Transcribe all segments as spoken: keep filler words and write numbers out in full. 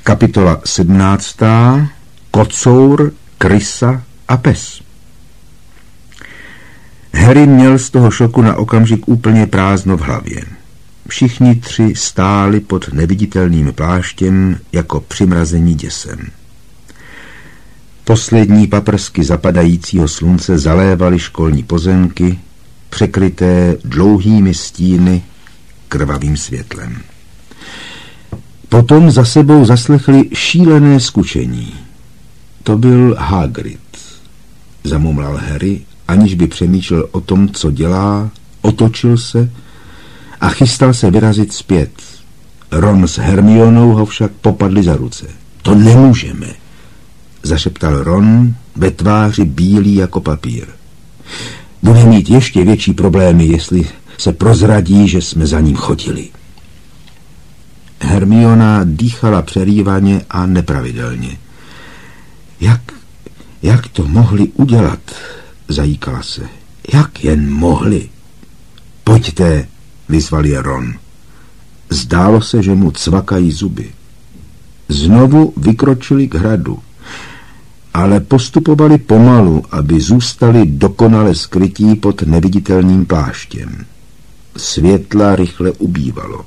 Kapitola sedmnáctá. Kocour, krysa a pes. Harry měl z toho šoku na okamžik úplně prázdno v hlavě. Všichni tři stáli pod neviditelným pláštěm jako přimrazení děsem. Poslední paprsky zapadajícího slunce zalévaly školní pozemky, překryté dlouhými stíny krvavým světlem. Potom za sebou zaslechli šílené skučení. To byl Hagrid, zamumlal Harry, aniž by přemýšlel o tom, co dělá, otočil se a chystal se vyrazit zpět. Ron s Hermionou ho však popadli za ruce. To nemůžeme, zašeptal Ron, ve tváři bílý jako papír. Bude mít ještě větší problémy, jestli se prozradí, že jsme za ním chodili. Hermiona dýchala přerývaně a nepravidelně. Jak, jak to mohli udělat, zajíkala se. Jak jen mohli? Pojďte, vyzval je Ron. Zdálo se, že mu cvakají zuby. Znovu vykročili k hradu, ale postupovali pomalu, aby zůstali dokonale skrytí pod neviditelným pláštěm. Světla rychle ubývalo.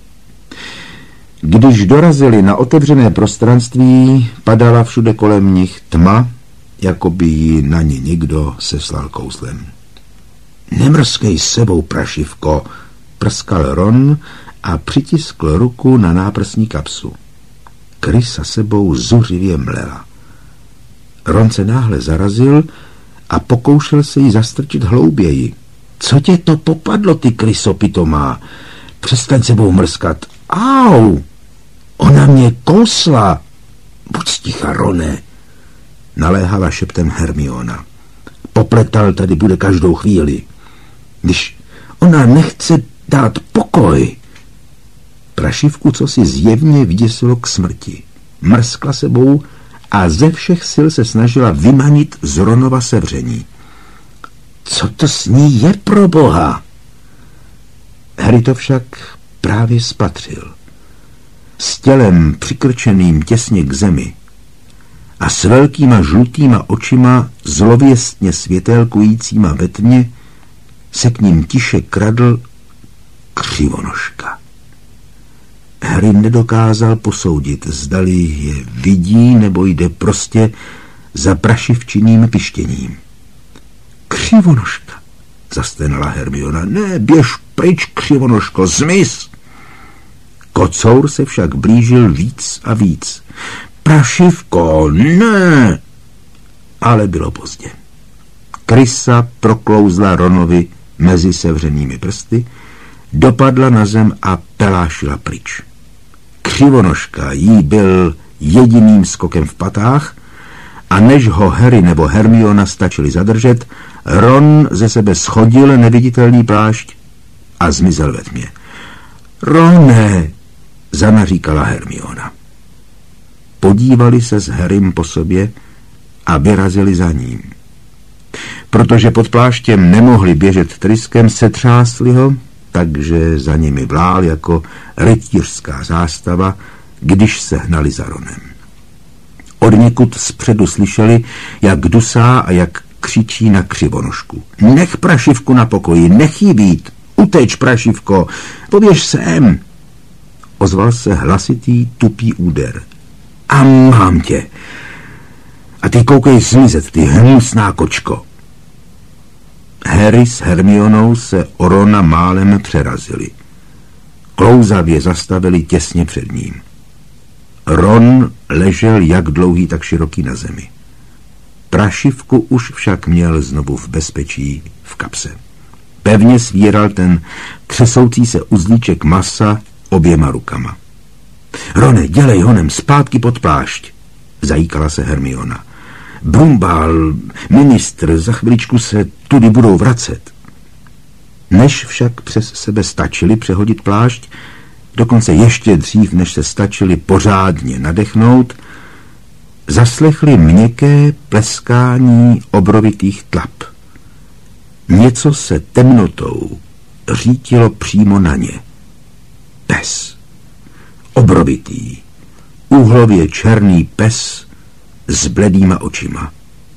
Když dorazili na otevřené prostranství, padala všude kolem nich tma, jako by ji na ně někdo seslal kouzlem. Nemrskej s sebou, prašivko, prskal Ron a přitiskl ruku na náprsní kapsu. Krysa sebou zuřivě mlela. Ron se náhle zarazil a pokoušel se jí zastrčit hlouběji. Co tě to popadlo, ty kryso pitomá? Přestaň sebou mrskat. Au! Ona mě kousla! Buď sticha, Roné, naléhala šeptem Hermiona. Popletal tady bude každou chvíli. Když ona nechce dát pokoj. Prašivku, co si zjevně vyděsilo k smrti. Mrskla sebou a ze všech sil se snažila vymanit z Ronova sevření. Co to s ní je, pro boha? Harry to však právě spatřil. S tělem přikrčeným těsně k zemi a s velkýma žlutýma očima zlověstně světélkujícíma ve tmě se k ním tiše kradl Křivonožka. Harry nedokázal posoudit, zdali je vidí nebo jde prostě za prašivčiným pištěním. Křivonožka, zastenala Hermiona. Ne, běž pryč, Křivonožko, zmiz! Kocour se však blížil víc a víc. Prašivko, ne! Ale bylo pozdě. Krysa proklouzla Ronovi mezi sevřenými prsty, dopadla na zem a pelášila pryč. Křivonožka jí byl jediným skokem v patách a než ho Harry nebo Hermiona stačili zadržet, Ron ze sebe schodil neviditelný plášť a zmizel ve tmě. Roné, zanaříkala Hermiona. Podívali se s Harrym po sobě a vyrazili za ním. Protože pod pláštěm nemohli běžet tryskem, setřásli ho, takže za nimi vlál jako rytířská zástava, když se hnali za Ronem. Odněkud zpředu slyšeli, jak dusá a jak křičí na Křivonožku. Nech prašivku na pokoji, nech jí být, uteč, prašivko, poběž sem. Ozval se hlasitý, tupý úder. A mám tě. A ty koukej zmizet, ty hnusná kočko. Harry s Hermionou se o Rona málem přerazili. Klouzavě zastavili těsně před ním. Ron ležel jak dlouhý, tak široký na zemi. Prašivku už však měl znovu v bezpečí v kapse. Pevně svíral ten třesoucí se uzlíček masa oběma rukama. Rone, dělej honem zpátky pod plášť, zajíkala se Hermiona. Brumbál, ministr, za chviličku se tudy budou vracet. Než však přes sebe stačili přehodit plášť, dokonce ještě dřív, než se stačili pořádně nadechnout, zaslechli měkké pleskání obrovitých tlap. Něco se temnotou řítilo přímo na ně. Pes. Obrovitý. úhlově černý pes s bledýma očima.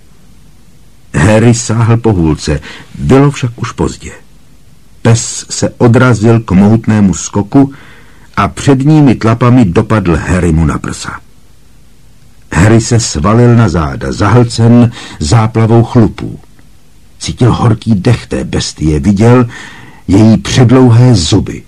Harry sáhl po hůlce, bylo však už pozdě. Pes se odrazil k mohutnému skoku a předními tlapami dopadl Harrymu na prsa. Harry se svalil na záda, zahlcen záplavou chlupů. Cítil horký dech té bestie, viděl její předlouhé zuby.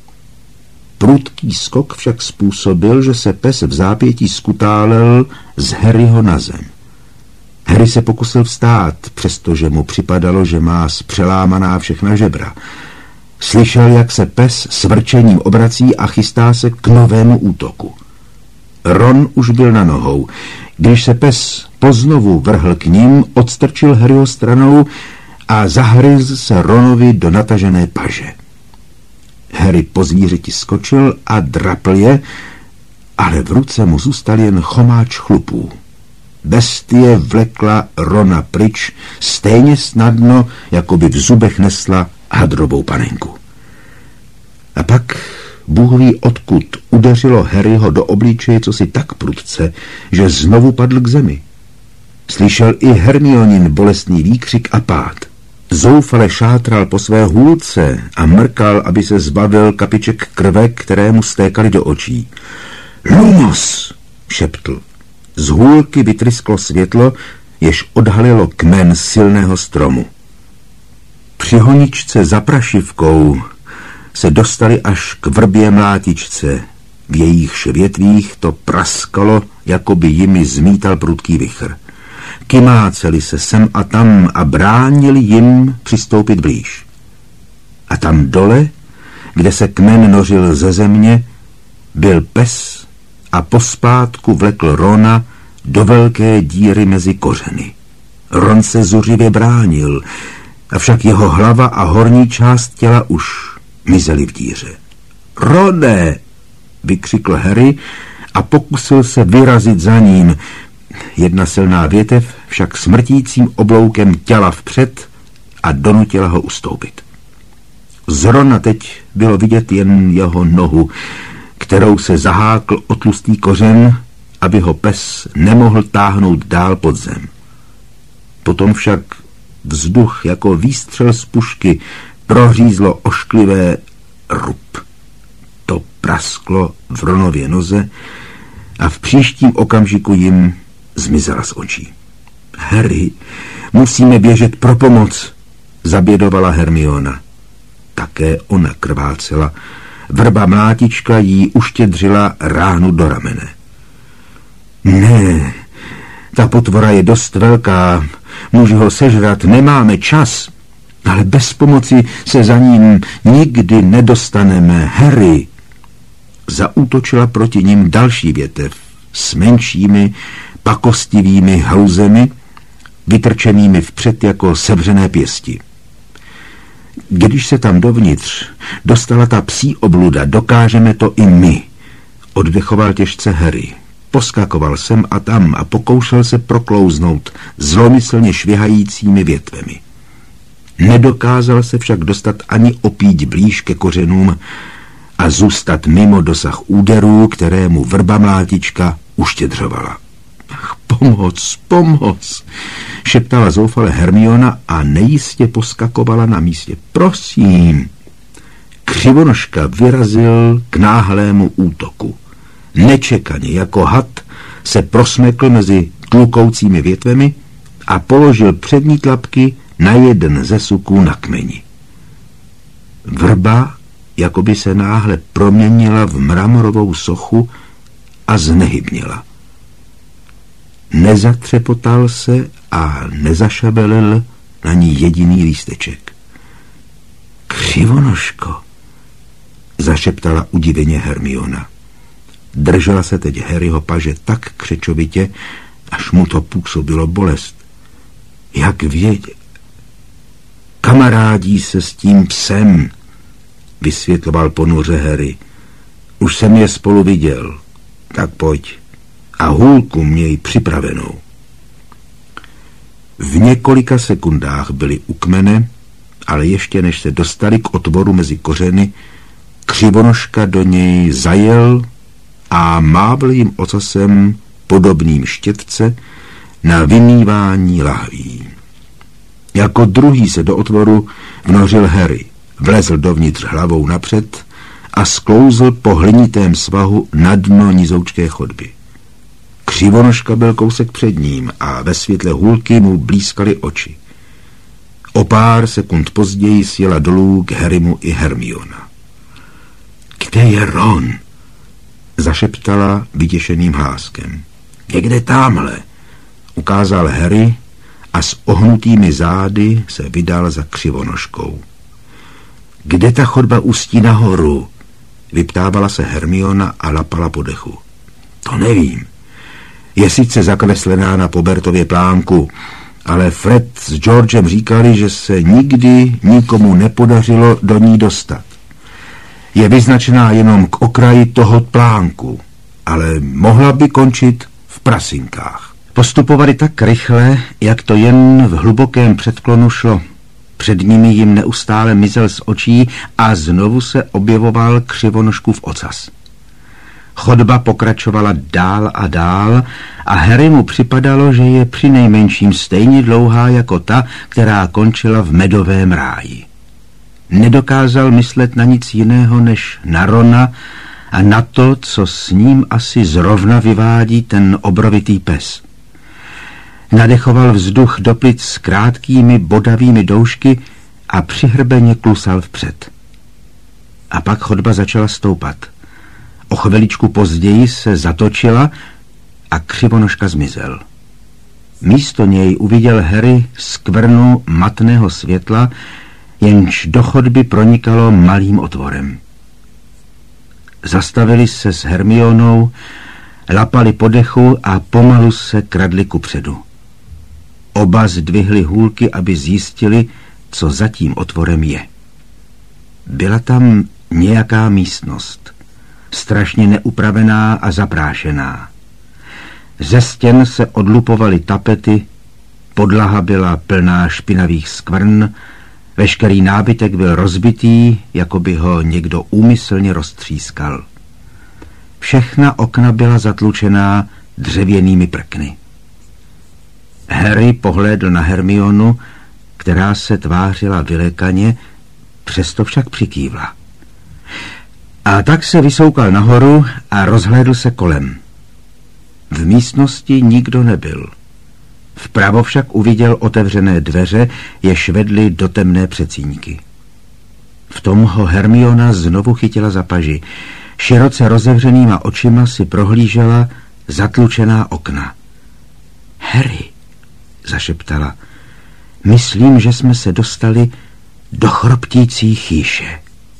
Prudký skok však způsobil, že se pes v zápětí skutálel z Harryho na zem. Harry se pokusil vstát, přestože mu připadalo, že má zpřelámaná všechna žebra. Slyšel, jak se pes s vrčením obrací a chystá se k novému útoku. Ron už byl na nohou. Když se pes poznovu vrhl k ním, odstrčil Harryho stranou a zahryzl se Ronovi do natažené paže. Harry po zvířeti skočil a drapl je, ale v ruce mu zůstal jen chomáč chlupů. Bestie vlekla Rona pryč stejně snadno, jako by v zubech nesla hadrovou panenku. A pak Bůh ví odkud udeřilo Harryho do obličeje cosi tak prudce, že znovu padl k zemi. Slyšel i Hermionin bolestný výkřik a pád. Zoufale šátral po své hůlce a mrkal, aby se zbavil kapiček krve, které mu stékaly do očí. Lumos! Šeptl. Z hůlky vytrysklo světlo, jež odhalilo kmen silného stromu. Při honičce za prašivkou se dostali až k vrbě mlátičce. V jejíchž větvích to praskalo, jako by jimi zmítal prudký vichr. Kymáceli se sem a tam a bránili jim přistoupit blíž. A tam dole, kde se kmen nořil ze země, byl pes a pospátku vlekl Rona do velké díry mezi kořeny. Ron se zuřivě bránil, avšak jeho hlava a horní část těla už mizely v díře. Rone! Vykřikl Harry a pokusil se vyrazit za ním. Jedna silná větev však smrtícím obloukem těla vpřed a donutila ho ustoupit. Z Rona teď bylo vidět jen jeho nohu, kterou se zahákl o tlustý kořen, aby ho pes nemohl táhnout dál pod zem. Potom však vzduch jako výstřel z pušky prořízlo ošklivé rup. To prasklo v Ronově noze a v příštím okamžiku jim zmizela z očí. Harry, musíme běžet pro pomoc, zabědovala Hermiona. Také ona krvácela. Vrba mlátička jí uštědřila ránu do ramene. Ne, ta potvora je dost velká, může ho sežrat, nemáme čas, ale bez pomoci se za ním nikdy nedostaneme. Harry! Zaútočila proti ním další větev s menšími, pakostivými hrouzemi, vytrčenými vpřed jako sevřené pěsti. Když se tam dovnitř dostala ta psí obluda, dokážeme to i my, oddechoval těžce Harry. Poskakoval sem a tam a pokoušel se proklouznout zlomyslně švihajícími větvemi. Nedokázal se však dostat ani opíť blíž ke kořenům a zůstat mimo dosah úderů, které mu vrba mlátička uštědřovala. Ach, pomoc, pomoc, šeptala zoufale Hermiona a nejistě poskakovala na místě. Prosím. Křivonožka vyrazil k náhlému útoku. Nečekaně jako had se prosmekl mezi tlukoucími větvemi a položil přední tlapky na jeden ze suků na kmeni. Vrba jakoby se náhle proměnila v mramorovou sochu a znehybnila. Nezatřepotal se a nezašabelil na ní jediný lísteček. Křivonožko, zašeptala udiveně Hermiona. Držela se teď Harryho paže tak křečovitě, až mu to působilo bolest. Jak vědět? Kamarádí se s tím psem, vysvětloval ponuře Harry. Už jsem je spolu viděl. Tak pojď. A hůlku měj připravenou. V několika sekundách byli u kmene, ale ještě než se dostali k otvoru mezi kořeny, Křivonožka do něj zajel a mávl jim ocasem podobným štětce na vymývání lahví. Jako druhý se do otvoru vnořil Harry, vlezl dovnitř hlavou napřed a sklouzl po hlinitém svahu na dno nizoučké chodby. Křivonožka byl kousek před ním a ve světle hůlky mu blízkaly oči. O pár sekund později sjela dolů k Harrymu i Hermiona. Kde je Ron? Zašeptala vytěšeným hláskem. Někde támhle, ukázal Harry a s ohnutými zády se vydal za Křivonožkou. Kde ta chodba ústí nahoru? Vyptávala se Hermiona a lapala po dechu. To nevím. Je sice zakreslená na Pobertově plánku, ale Fred s Georgem říkali, že se nikdy nikomu nepodařilo do ní dostat. Je vyznačená jenom k okraji toho plánku, ale mohla by končit v prasinkách. Postupovali tak rychle, jak to jen v hlubokém předklonu šlo. Před nimi jim neustále mizel z očí a znovu se objevoval Křivonožkův ocas. Chodba pokračovala dál a dál a Harry mu připadalo, že je přinejmenším stejně dlouhá jako ta, která končila v medovém ráji. Nedokázal myslet na nic jiného než na Rona a na to, co s ním asi zrovna vyvádí ten obrovitý pes. Nadechoval vzduch do plic s krátkými bodavými doušky a přihrbeně klusal vpřed. A pak chodba začala stoupat. O chviličku později se zatočila a Křivonožka zmizel. Místo něj uviděl Harry skvrnu matného světla, jenž do chodby pronikalo malým otvorem. Zastavili se s Hermionou, lapali po dechu a pomalu se kradli kupředu. Oba zdvihli hůlky, aby zjistili, co za tím otvorem je. Byla tam nějaká místnost, strašně neupravená a zaprášená. Ze stěn se odlupovaly tapety, podlaha byla plná špinavých skvrn, veškerý nábytek byl rozbitý, jako by ho někdo úmyslně roztřískal. Všechna okna byla zatlučená dřevěnými prkny. Harry pohlédl na Hermionu, která se tvářila vylékaně, přesto však přikývla. A tak se vysoukal nahoru a rozhlédl se kolem. V místnosti nikdo nebyl. Vpravo však uviděl otevřené dveře, jež vedly do temné předsíňky. V tom ho Hermiona znovu chytila za paži. Široce rozevřenýma očima si prohlížela zatlučená okna. Harry, zašeptala, myslím, že jsme se dostali do chroptící chýše.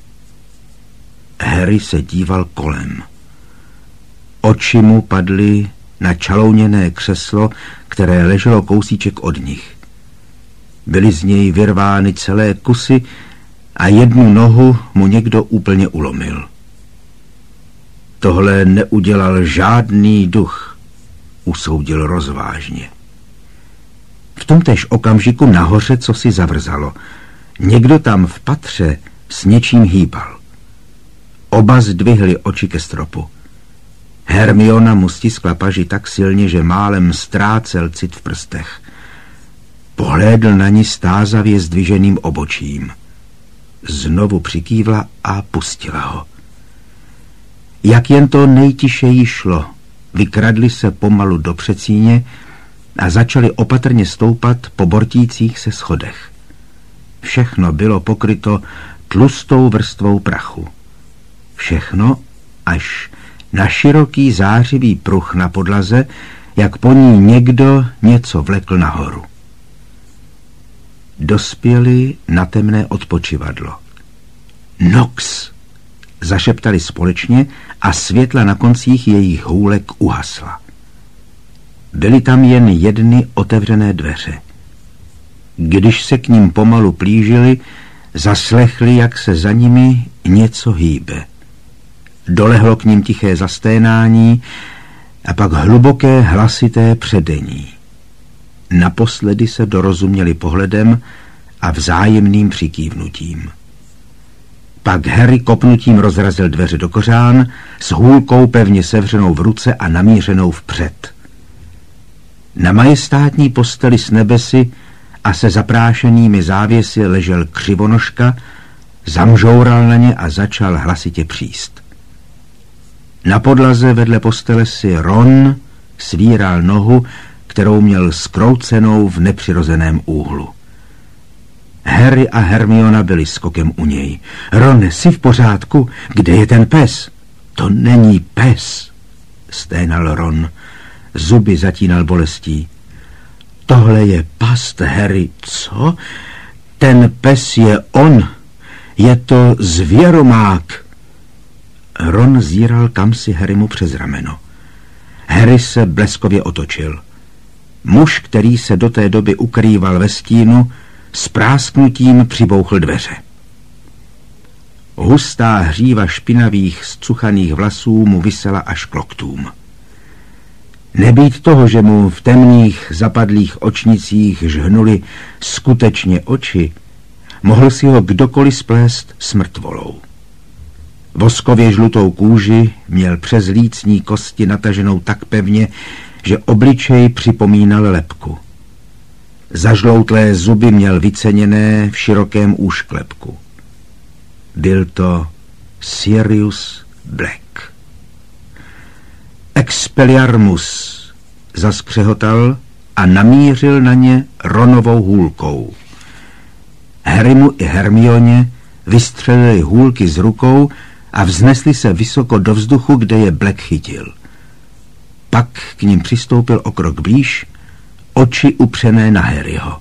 Harry se díval kolem. Oči mu padly na čalouněné křeslo, které leželo kousíček od nich. Byly z něj vyrvány celé kusy a jednu nohu mu někdo úplně ulomil. Tohle neudělal žádný duch, usoudil rozvážně. V tomtéž okamžiku nahoře cosi zavrzalo. Někdo tam v patře s něčím hýbal. Oba zdvihli oči ke stropu. Hermiona mu stiskla paži tak silně, že málem ztrácel cit v prstech. Pohlédl na ní stázavě zdviženým obočím. Znovu přikývla a pustila ho. Jak jen to nejtišeji šlo, vykradli se pomalu do předsíně a začali opatrně stoupat po bortících se schodech. Všechno bylo pokryto tlustou vrstvou prachu. Všechno až na široký zářivý pruh na podlaze, jak po ní někdo něco vlekl nahoru. Dospěli na temné odpočivadlo. Nox, zašeptali společně a světla na koncích jejich hůlek uhasla. Byly tam jen jedny otevřené dveře. Když se k ním pomalu plížili, zaslechli, jak se za nimi něco hýbe. Dolehlo k ním tiché zasténání a pak hluboké hlasité předení. Naposledy se dorozuměli pohledem a vzájemným přikývnutím. Pak Harry kopnutím rozrazil dveře do kořán s hůlkou pevně sevřenou v ruce a namířenou vpřed. Na majestátní posteli s nebesy a se zaprášenými závěsy ležel Křivonožka, zamžoural na ně a začal hlasitě příst. Na podlaze vedle postele si Ron svíral nohu, kterou měl zkroucenou v nepřirozeném úhlu. Harry a Hermiona byli skokem u něj. Ron, jsi v pořádku? Kde je ten pes? To není pes, sténal Ron. Zuby zatínal bolestí. Tohle je past, Harry. Co? Ten pes je on. Je to zvěromák. Ron zíral kamsi Harrymu přes rameno. Harry se bleskově otočil. Muž, který se do té doby ukrýval ve stínu, s prásknutím přibouchl dveře. Hustá hříva špinavých zcuchaných vlasů mu visela až k loktům. Nebýt toho, že mu v temných zapadlých očnicích žhnuli skutečně oči, mohl si ho kdokoliv splést s mrtvolou. Voskově žlutou kůži měl přes lícní kosti nataženou tak pevně, že obličej připomínal lebku. Zažloutlé zuby měl vyceněné v širokém úšklepku. Byl to Sirius Black. Expelliarmus, zaskřehotal a namířil na ně Ronovou hůlkou. Harrymu i Hermioně vystřelili hůlky z rukou a vznesli se vysoko do vzduchu, kde je Black chytil. Pak k ním přistoupil o krok blíž, oči upřené na Harryho.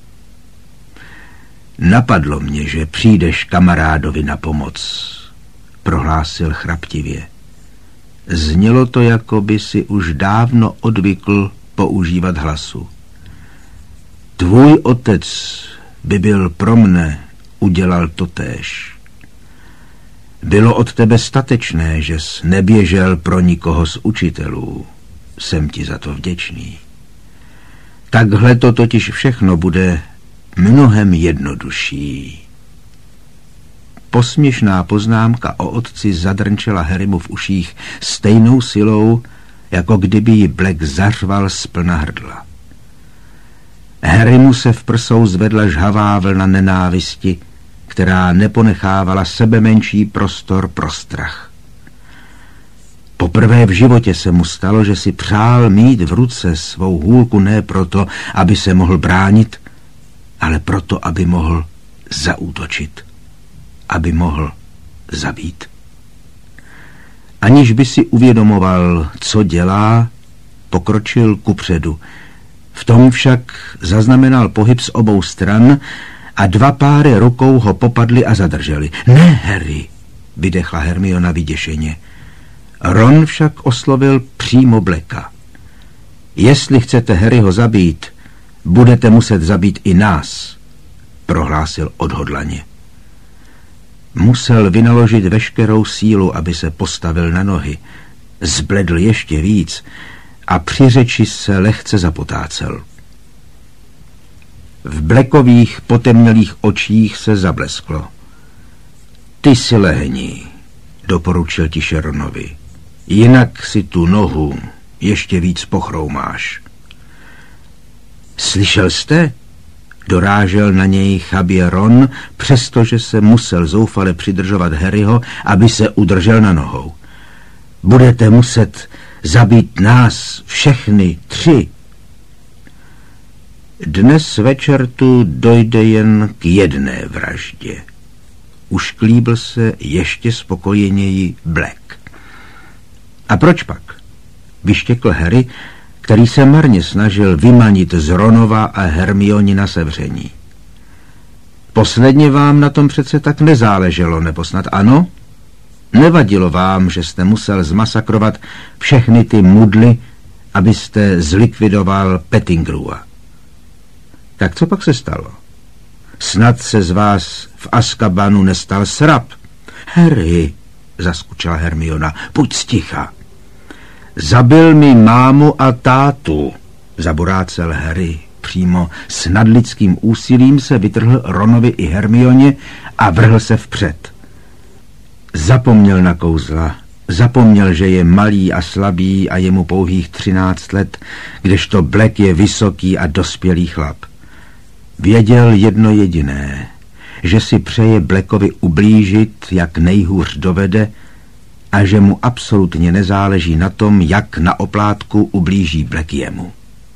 Napadlo mě, že přijdeš kamarádovi na pomoc, prohlásil chraptivě. Znělo to, jako by si už dávno odvykl používat hlasu. Tvůj otec by byl pro mne udělal totéž. Bylo od tebe statečné, že jsi neběžel pro nikoho z učitelů. Jsem ti za to vděčný. Takhle to totiž všechno bude mnohem jednodušší. Posměšná poznámka o otci zadrnčela Harrymu v uších stejnou silou, jako kdyby ji Black zařval z plna hrdla. Harrymu se v prsou zvedla žhavá vlna nenávisti, která neponechávala sebemenší prostor pro strach. Poprvé v životě se mu stalo, že si přál mít v ruce svou hůlku ne proto, aby se mohl bránit, ale proto, aby mohl zaútočit, aby mohl zabít. Aniž by si uvědomoval, co dělá, pokročil kupředu. V tom však zaznamenal pohyb z obou stran a dva páry rukou ho popadly a zadrželi. Ne, Harry, vydechla Hermiona vyděšeně. Ron však oslovil přímo Blacka. Jestli chcete Harryho zabít, budete muset zabít i nás, prohlásil odhodlaně. Musel vynaložit veškerou sílu, aby se postavil na nohy. Zbledl ještě víc a při řeči se lehce zapotácel. V Blackových potemnělých očích se zablesklo. Ty si lehni, doporučil tiše Ronovi. Jinak si tu nohu ještě víc pochroumáš. Slyšel jste? Dorážel na něj chabě Ron, přestože se musel zoufale přidržovat Harryho, aby se udržel na nohou. Budete muset zabít nás všechny tři. Dnes večer tu dojde jen k jedné vraždě. Ušklíbil se ještě spokojeněji Black. A proč pak? Vyštěkl Harry, který se marně snažil vymanit z Ronova a Hermionina sevření. Posledně vám na tom přece tak nezáleželo, nebo snad ano? Nevadilo vám, že jste musel zmasakrovat všechny ty mudly, abyste zlikvidoval Pettigrewa. Tak co pak se stalo? Snad se z vás v Azkabanu nestal srab. Harry, zaskučela Hermiona, buď sticha. Zabil mi mámu a tátu, zaborácel Harry. Přímo s nadlidským úsilím se vytrhl Ronovi i Hermioně a vrhl se vpřed. Zapomněl na kouzla, zapomněl, že je malý a slabý a je mu pouhých třináct let, kdežto Black je vysoký a dospělý chlap. Věděl jedno jediné, že si přeje Blackovi ublížit, jak nejhůř dovede, a že mu absolutně nezáleží na tom, jak na oplátku ublíží Black jemu.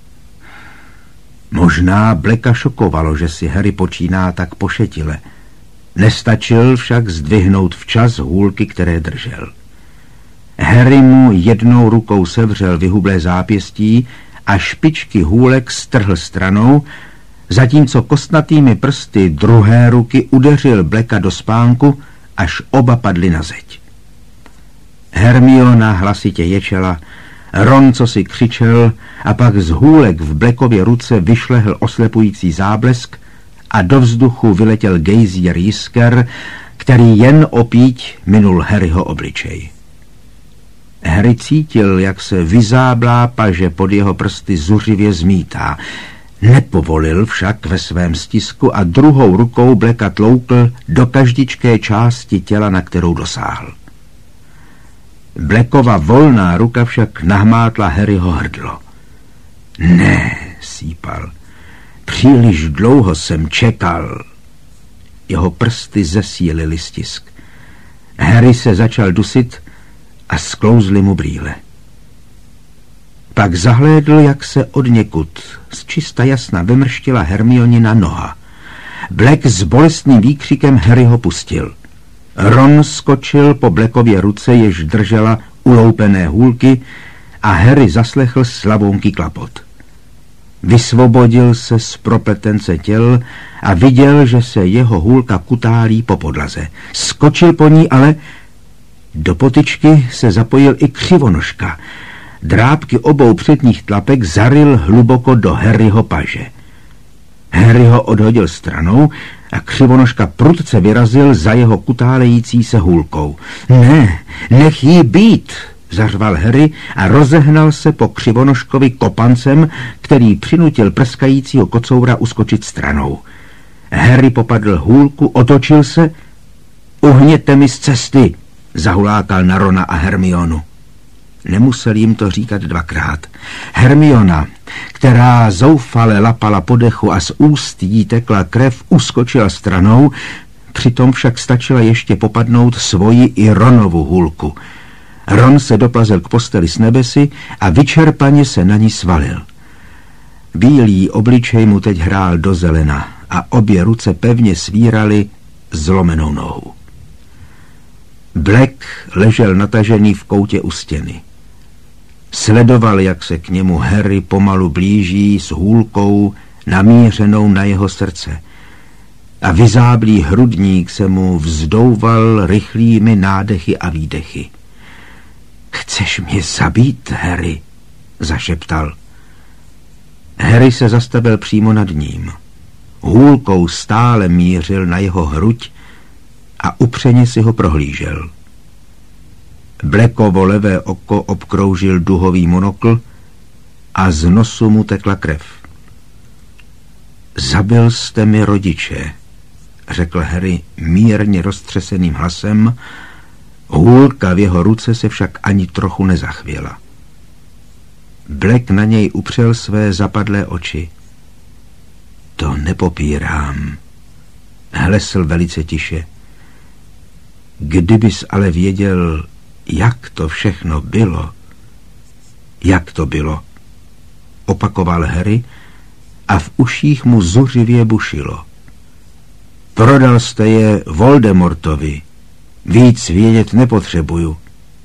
Možná Blacka šokovalo, že si Harry počíná tak pošetile. Nestačil však zdvihnout včas hůlky, které držel. Harry mu jednou rukou sevřel vyhublé zápěstí a špičky hůlek strhl stranou, zatímco kostnatými prsty druhé ruky udeřil Blacka do spánku, až oba padli na zeď. Hermiona hlasitě ječela, Ron cosi křičel a pak z hůlek v Blackově ruce vyšlehl oslepující záblesk a do vzduchu vyletěl gejzír jisker, který jen opíť minul Harryho obličej. Harry cítil, jak se vyzáblá paže pod jeho prsty zuřivě zmítá. Nepovolil však ve svém stisku a druhou rukou Blacka tloukl do každičké části těla, na kterou dosáhl. Blackova volná ruka však nahmátla Harryho hrdlo. Ne, sípal. Příliš dlouho jsem čekal. Jeho prsty zesílily stisk. Harry se začal dusit a sklouzly mu brýle. Pak zahlédl, jak se odněkud z čista jasna vymrštila Hermionina noha. Black s bolestným výkřikem Harryho pustil. Ron skočil po Blackově ruce, jež držela uloupené hůlky, a Harry zaslechl slavounký klapot. Vysvobodil se z propletence těl a viděl, že se jeho hůlka kutálí po podlaze. Skočil po ní, ale do potyčky se zapojil i Křivonožka. Drápky obou předních tlapek zaryl hluboko do Harryho paže. Harry ho odhodil stranou a Křivonožka prudce vyrazil za jeho kutálející se hůlkou. Ne, nech jí být, zařval Harry a rozehnal se po Křivonožkovi kopancem, který přinutil prskajícího kocoura uskočit stranou. Harry popadl hůlku, otočil se. Uhněte mi z cesty, zahulákal na Rona a Hermionu. Nemusel jim to říkat dvakrát. Hermiona, která zoufale lapala po dechu a z úst jí tekla krev, uskočila stranou, přitom však stačila ještě popadnout svoji i Ronovu hůlku. Ron se doplazil k posteli s nebesy a vyčerpaně se na ní svalil. Bílý obličej mu teď hrál do zelena a obě ruce pevně svíraly zlomenou nohu. Black ležel natažený v koutě u stěny. Sledoval, jak se k němu Harry pomalu blíží s hůlkou namířenou na jeho srdce a vyzáblý hrudník se mu vzdouval rychlými nádechy a výdechy. Chceš mě zabít, Harry? Zašeptal. Harry se zastavil přímo nad ním. Hůlkou stále mířil na jeho hruď a upřeně si ho prohlížel. Blackovo levé oko obkroužil duhový monokl a z nosu mu tekla krev. Zabil jste mi rodiče, řekl Harry mírně roztřeseným hlasem. Hůlka v jeho ruce se však ani trochu nezachvěla. Black na něj upřel své zapadlé oči. To nepopírám, hlesl velice tiše. Kdybys ale věděl, jak to všechno bylo. Jak to bylo? Opakoval Harry a v uších mu zuřivě bušilo. Prodal jste je Voldemortovi. Víc vědět nepotřebuju.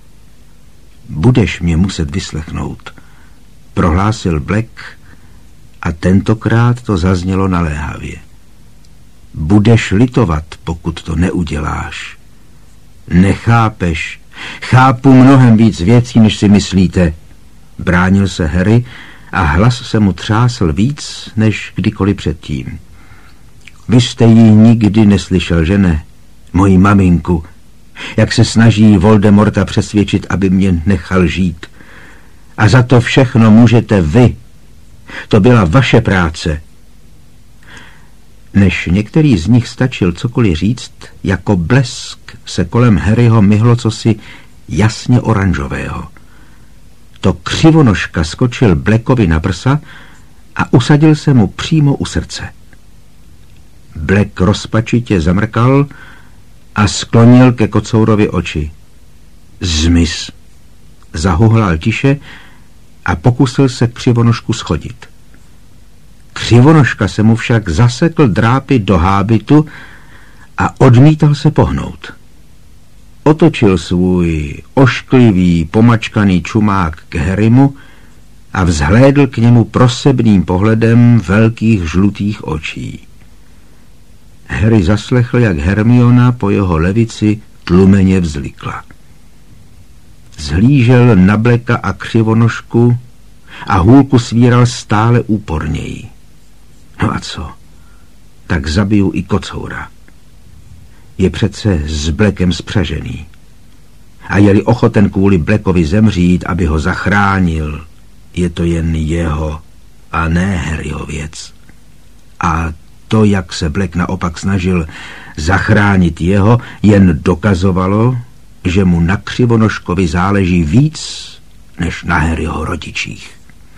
Budeš mě muset vyslechnout, prohlásil Black a tentokrát to zaznělo naléhavě. Budeš litovat, pokud to neuděláš. Nechápeš. Chápu mnohem víc věcí, než si myslíte. Bránil se Harry a hlas se mu třásl víc, než kdykoliv předtím. Vy jste ji nikdy neslyšel, že ne? Moji maminku. Jak se snaží Voldemorta přesvědčit, aby mě nechal žít. A za to všechno můžete vy. To byla vaše práce. Než některý z nich stačil cokoliv říct, jako blesk se kolem Harryho myhlo cosi jasně oranžového. To Křivonožka skočil Blackovi na prsa a usadil se mu přímo u srdce. Black rozpačitě zamrkal a sklonil ke kocourovi oči. Zmiz, zahuhlal tiše a pokusil se Křivonožku schodit. Křivonožka se mu však zasekl drápy do hábitu a odmítal se pohnout. Otočil svůj ošklivý, pomačkaný čumák k Harrymu a vzhlédl k němu prosebným pohledem velkých žlutých očí. Harry zaslechl, jak Hermiona po jeho levici tlumeně vzlikla. Zhlížel na Blacka a Křivonožku a hůlku svíral stále úporněji. No a co? Tak zabiju i kocoura. Je přece s Blackem spřažený. A je-li ochoten kvůli Blackovi zemřít, aby ho zachránil, je to jen jeho a ne Harryho věc. A to, jak se Black naopak snažil zachránit jeho, jen dokazovalo, že mu na Křivonožkovi záleží víc než na Harryho rodičích.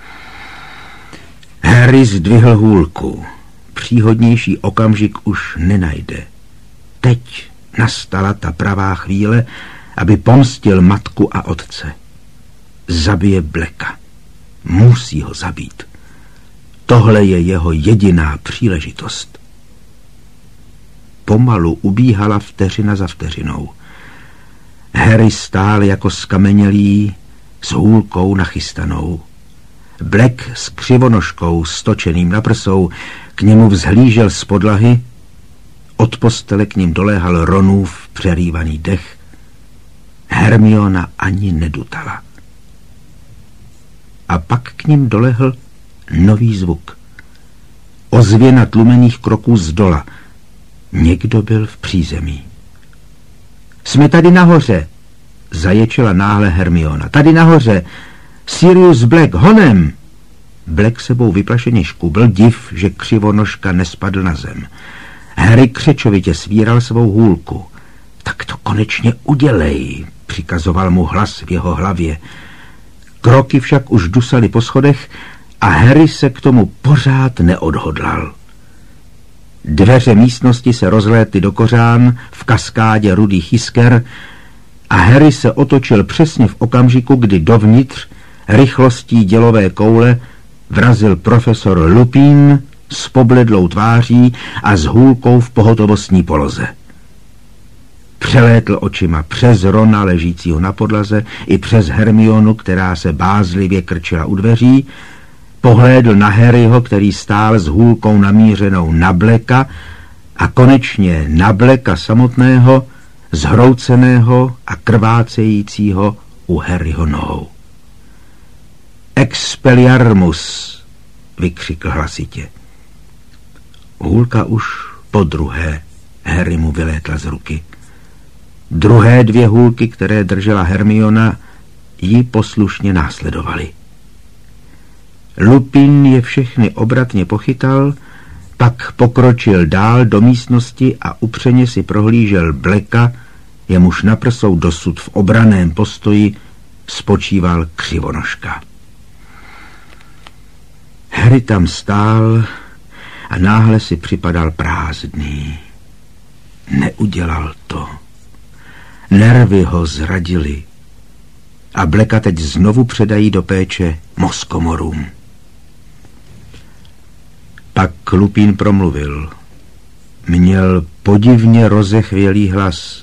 Harry zdvihl hůlku. Příhodnější okamžik už nenajde. Teď nastala ta pravá chvíle, aby pomstil matku a otce. Zabije Blacka. Musí ho zabít. Tohle je jeho jediná příležitost. Pomalu ubíhala vteřina za vteřinou. Harry stál jako skamenělý s hůlkou nachystanou. Black s Křivonožkou stočeným na prsou k němu vzhlížel z podlahy, od postele k ním doléhal Ronův přerývaný dech. Hermiona ani nedutala. A pak k ním dolehl nový zvuk. Ozvěna tlumených kroků zdola. Někdo byl v přízemí. Jsme tady nahoře, zaječela náhle Hermiona. Tady nahoře. Sirius Black, honem! Black sebou vyplašeně škubl, div, že Křivonožka nespadl na zem. Harry křečovitě svíral svou hůlku. Tak to konečně udělej, přikazoval mu hlas v jeho hlavě. Kroky však už dusaly po schodech a Harry se k tomu pořád neodhodlal. Dveře místnosti se rozlétly do kořán v kaskádě rudých jisker a Harry se otočil přesně v okamžiku, kdy dovnitř rychlostí dělové koule vrazil profesor Lupin s pobledlou tváří a s hůlkou v pohotovostní poloze. Přelétl očima přes Rona ležícího na podlaze i přes Hermionu, která se bázlivě krčila u dveří, pohlédl na Harryho, který stál s hůlkou namířenou na Blacka a konečně na Blacka samotného, zhrouceného a krvácejícího u Harryho nohou. Expelliarmus, vykřikl hlasitě. Hůlka už podruhé Harry mu vylétla z ruky. Druhé dvě hůlky, které držela Hermiona, ji poslušně následovaly. Lupin je všechny obratně pochytal, pak pokročil dál do místnosti a upřeně si prohlížel Blacka, jemuž na prsou dosud v obraném postoji spočíval Křivonožka. Harry tam stál a náhle si připadal prázdný. Neudělal to. Nervy ho zradily a Blacka teď znovu předají do péče mozkomorům. Pak Lupin promluvil. Měl podivně rozechvělý hlas.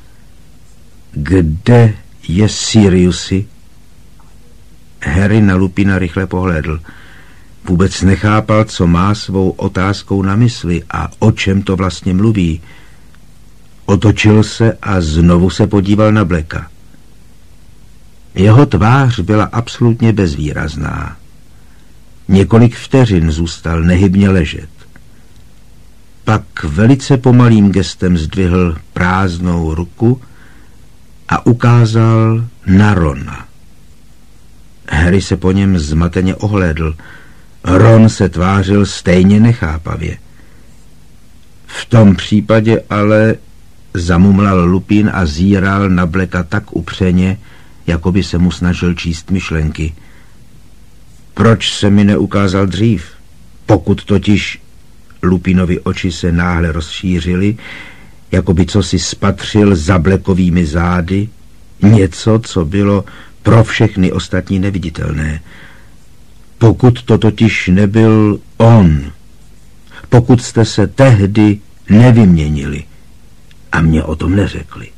Kde je Siriusy? Harry na Lupina rychle pohlédl. Vůbec nechápal, co má svou otázkou na mysli a o čem to vlastně mluví. Otočil se a znovu se podíval na Blacka. Jeho tvář byla absolutně bezvýrazná. Několik vteřin zůstal nehybně ležet. Pak velice pomalým gestem zdvihl prázdnou ruku a ukázal na Rona. Harry se po něm zmateně ohlédl. Ron se tvářil stejně nechápavě. V tom případě ale, Zamumlal Lupin a zíral na Blacka tak upřeně, jako by se mu snažil číst myšlenky. Proč se mi neukázal dřív? Pokud totiž... Lupinovi oči se náhle rozšířily, jako by cosi spatřil za Blackovými zády, něco, co bylo pro všechny ostatní neviditelné. Pokud to totiž nebyl on, pokud jste se tehdy nevyměnili a mě o tom neřekli.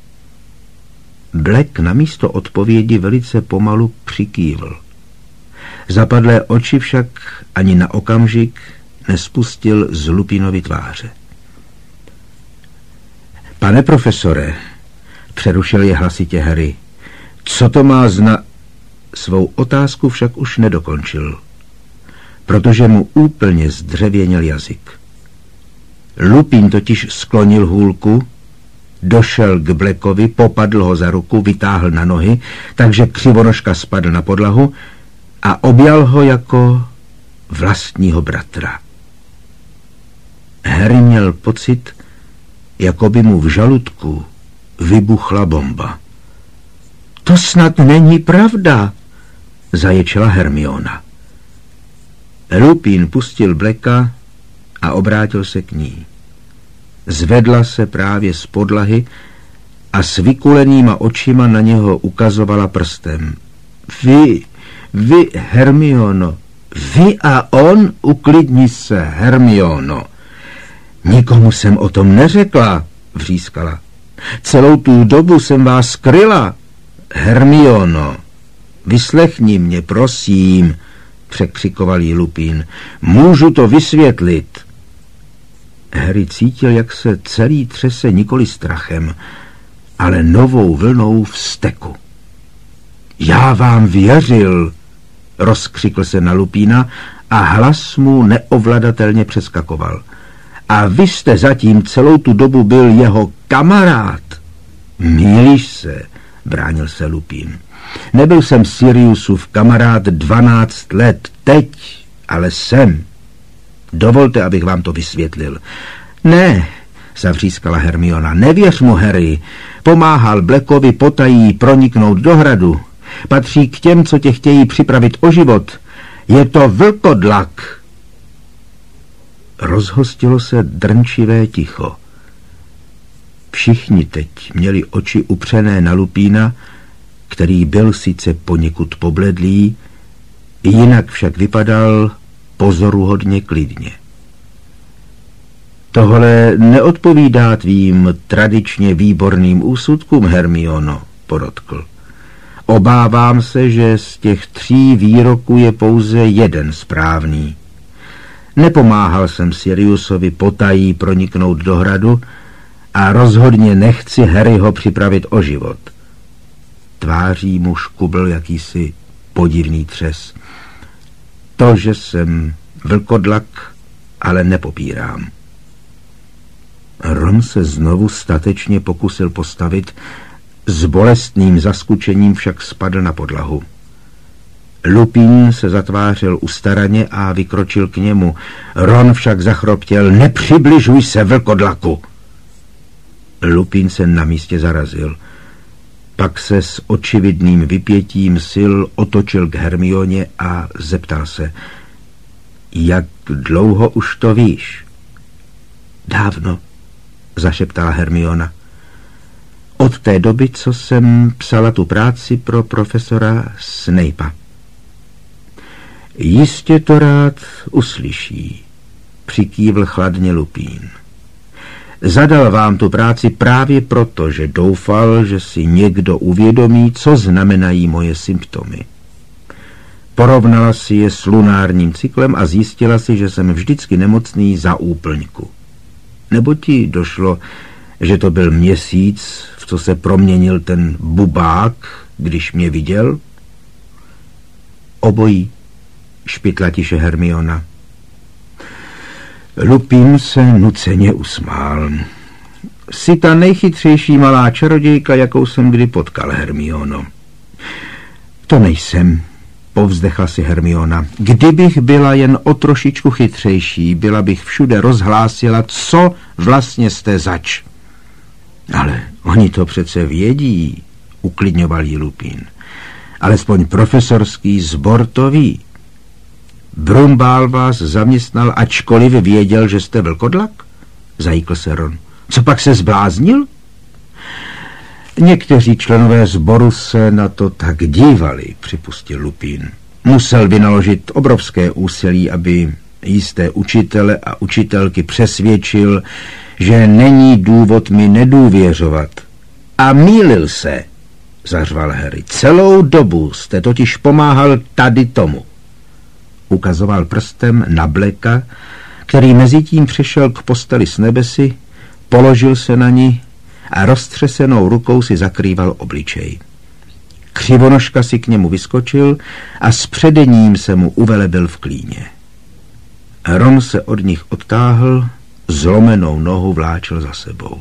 Black namísto odpovědi velice pomalu přikývl. Zapadlé oči však ani na okamžik nespustil z Lupinovy tváře. Pane profesore, přerušil je hlasitě Harry, co to má zna... Svou otázku však už nedokončil, protože mu úplně zdřevěněl jazyk. Lupin totiž sklonil hůlku, došel k Blackovi, popadl ho za ruku, vytáhl na nohy, takže Křivonožka spadl na podlahu a objal ho jako vlastního bratra. Harry měl pocit, jako by mu v žaludku vybuchla bomba. To snad není pravda, zaječela Hermiona. Lupin pustil Blacka a obrátil se k ní. Zvedla se právě z podlahy a s vykulenýma očima na něho ukazovala prstem. Vy, vy, Hermiono, vy a on, uklidni se, Hermiono. Nikomu jsem o tom neřekla, vřískala. Celou tu dobu jsem vás skryla. Hermiono, vyslechni mě, prosím, překřikoval jí Lupin. Můžu to vysvětlit. Harry cítil, jak se celý třese nikoli strachem, ale novou vlnou vzteku. Já vám věřil, rozkřikl se na Lupína a hlas mu neovladatelně přeskakoval. A vy jste zatím celou tu dobu byl jeho kamarád. Mýlíš se, bránil se Lupin. Nebyl jsem Siriusův kamarád dvanáct let, teď, ale jsem. Dovolte, abych vám to vysvětlil. Ne, zavřískala Hermiona, nevěř mu, Harry. Pomáhal Blackovi potají proniknout do hradu. Patří k těm, co tě chtějí připravit o život. Je to vlkodlak. Rozhostilo se drnčivé ticho. Všichni teď měli oči upřené na Lupína, který byl sice poněkud pobledlý, jinak však vypadal pozoruhodně klidně. Tohle neodpovídá tvým tradičně výborným úsudkům, Hermiono, podotkl. Obávám se, že z těch tří výroků je pouze jeden správný. Nepomáhal jsem Siriusovi potají proniknout do hradu a rozhodně nechci Harryho připravit o život. Tváří mu škubl jakýsi podivný třes. To, že jsem vlkodlak, ale nepopírám. Ron se znovu statečně pokusil postavit, s bolestným zaskučením však spadl na podlahu. Lupin se zatvářel ustaraně a vykročil k němu. Ron však zachroptěl, nepřibližuj se, vlkodlaku! Lupin se na místě zarazil. Pak se s očividným vypětím sil otočil k Hermioně a zeptal se, jak dlouho už to víš? Dávno, zašeptala Hermiona. Od té doby, co jsem psala tu práci pro profesora Snape'a. Jistě to rád uslyší, přikývl chladně Lupin. Zadal vám tu práci právě proto, že doufal, že si někdo uvědomí, co znamenají moje symptomy. Porovnala si je s lunárním cyklem a zjistila si, že jsem vždycky nemocný za úplňku. Nebo ti došlo, že to byl měsíc, v co se proměnil ten bubák, když mě viděl? Obojí, špitla tiše Hermiona. Lupin se nuceně usmál. Jsi ta nejchytřejší malá čarodějka, jakou jsem kdy potkal, Hermiono. To nejsem, povzdechla si Hermiona. Kdybych byla jen o trošičku chytřejší, byla bych všude rozhlásila, co vlastně jste zač. Ale oni to přece vědí, uklidňoval jí Lupin. Alespoň profesorský sbor to ví. Brumbál vás zaměstnal, ačkoliv věděl, že jste vlkodlak? Zajíkl se Ron. Co pak se zbláznil? Někteří členové sboru se na to tak dívali, připustil Lupin. Musel vynaložit obrovské úsilí, aby jisté učitele a učitelky přesvědčil, že není důvod mi nedůvěřovat. A mýlil se, zařval Harry. Celou dobu jste totiž pomáhal tady tomu. Ukazoval prstem na Blacka, který mezitím přišel k posteli s nebesy, položil se na ní a roztřesenou rukou si zakrýval obličej. Křivonožka si k němu vyskočil a s předením se mu uvelebil v klíně. Ron se od nich odtáhl, zlomenou nohu vláčel za sebou.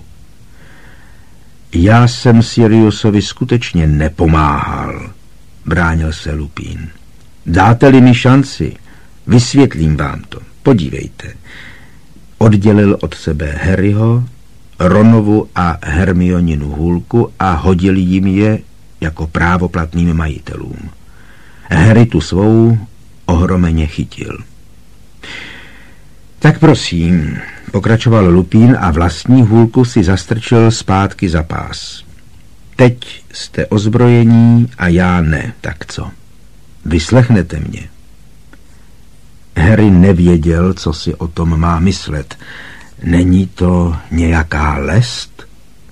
Já jsem Siriusovi skutečně nepomáhal, bránil se Lupin. Dáte-li mi šanci, vysvětlím vám to. Podívejte. Oddělil od sebe Harryho, Ronovu a Hermioninu hůlku a hodil jim je jako právoplatným majitelům. Harry tu svou ohromeně chytil. Tak prosím, pokračoval Lupin a vlastní hůlku si zastrčil zpátky za pás. Teď jste ozbrojení a já ne, tak co? Vyslechnete mě. Harry nevěděl, co si o tom má myslet. Není to nějaká lest?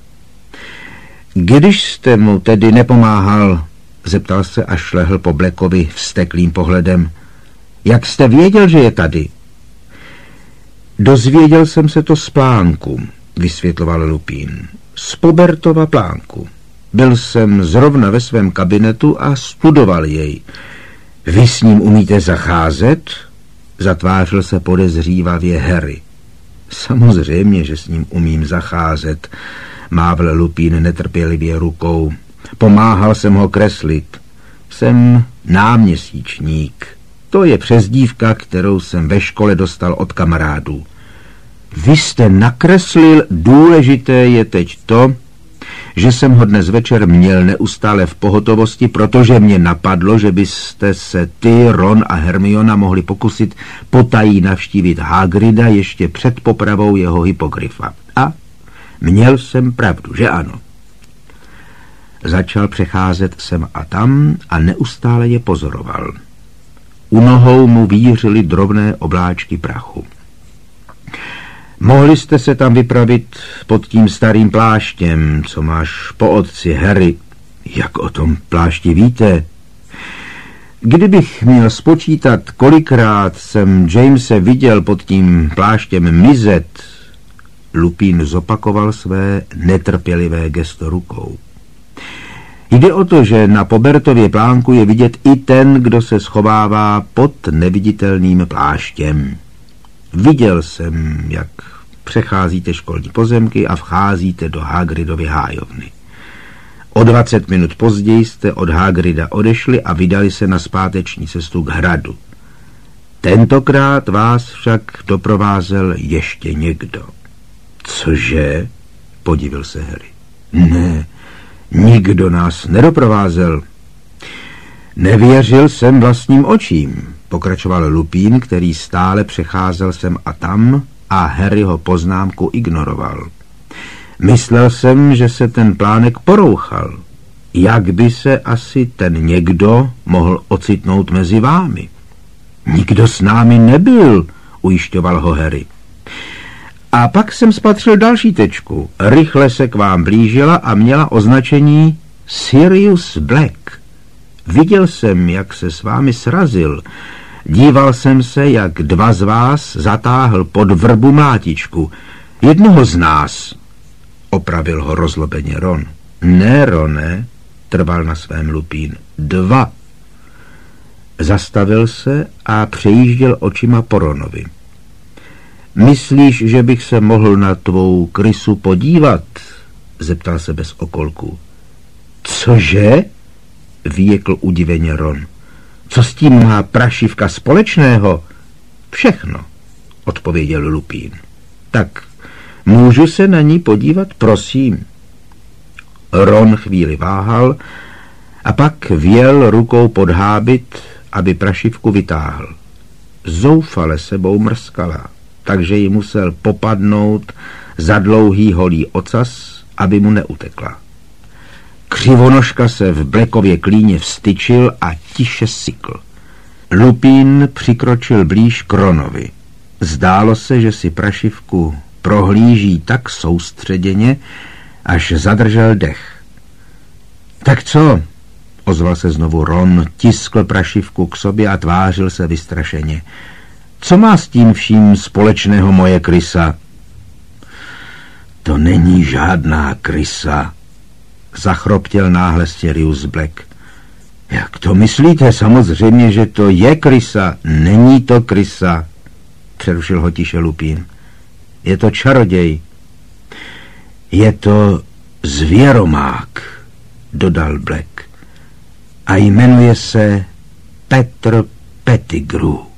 Když jste mu tedy nepomáhal, zeptal se a šlehl po Blackovi vzteklým pohledem. Jak jste věděl, že je tady? Dozvěděl jsem se to z plánku, vysvětloval Lupin. Z Pobertova plánku. Byl jsem zrovna ve svém kabinetu a studoval jej. Vy s ním umíte zacházet? Zatvářil se podezřívavě Harry. Samozřejmě, že s ním umím zacházet, mávl Lupin netrpělivě rukou. Pomáhal jsem ho kreslit. Jsem náměsíčník. To je přezdívka, kterou jsem ve škole dostal od kamarádů. Vy jste nakreslil, důležité je teď to, že jsem ho dnes večer měl neustále v pohotovosti, protože mě napadlo, že byste se ty, Ron a Hermiona mohli pokusit potají navštívit Hagrida ještě před popravou jeho hypogryfa. A měl jsem pravdu, že ano. Začal přecházet sem a tam a neustále je pozoroval. U nohou mu vířily drobné obláčky prachu. Mohli jste se tam vypravit pod tím starým pláštěm, co máš po otci, Harry. Jak o tom plášti víte? Kdybych měl spočítat, kolikrát jsem Jamese viděl pod tím pláštěm mizet, Lupin zopakoval své netrpělivé gesto rukou. Jde o to, že na Pobertově plánku je vidět i ten, kdo se schovává pod neviditelným pláštěm. Viděl jsem, jak přecházíte školní pozemky a vcházíte do Hagridovy hájovny. O dvacet minut později jste od Hagrida odešli a vydali se na zpáteční cestu k hradu. Tentokrát vás však doprovázel ještě někdo. Cože? Podivil se Harry. Ne, nikdo nás nedoprovázel. Nevěřil jsem vlastním očím, pokračoval Lupin, který stále přecházel sem a tam a Harryho poznámku ignoroval. Myslel jsem, že se ten plánek porouchal. Jak by se asi ten někdo mohl ocitnout mezi vámi? Nikdo s námi nebyl, ujišťoval ho Harry. A pak jsem spatřil další tečku. Rychle se k vám blížila a měla označení Sirius Black. Viděl jsem, jak se s vámi srazil. Díval jsem se, jak dva z vás zatáhl pod vrbu mlátičku. Jednoho z nás, opravil ho rozlobeně Ron. Ne, Rone, trval na svém Lupín. Dva. Zastavil se a přejížděl očima po Ronovi. Myslíš, že bych se mohl na tvou krysu podívat? Zeptal se bez okolku. Cože? Vyjekl udiveně Ron. Co s tím má prašivka společného? Všechno, odpověděl Lupín. Tak můžu se na ní podívat, prosím. Ron chvíli váhal a pak vjel rukou pod hábit, aby prašivku vytáhl. Zoufale sebou mrskala, takže ji musel popadnout za dlouhý holý ocas, aby mu neutekla. Křivonožka se v Blackově klíně vstyčil a tiše sykl. Lupín přikročil blíž k Ronovi. Zdálo se, že si prašivku prohlíží tak soustředěně, až zadržel dech. Tak co? Ozval se znovu Ron, tiskl prašivku k sobě a tvářil se vystrašeně. Co má s tím vším společného moje krysa? To není žádná krysa, zachroptěl náhle Sirius Black. Jak to myslíte? Samozřejmě, že to je krysa. Není to krysa, přerušil ho tiše Lupín. Je to čaroděj. Je to zvěromák, dodal Black. A jmenuje se Petr Pettigrew.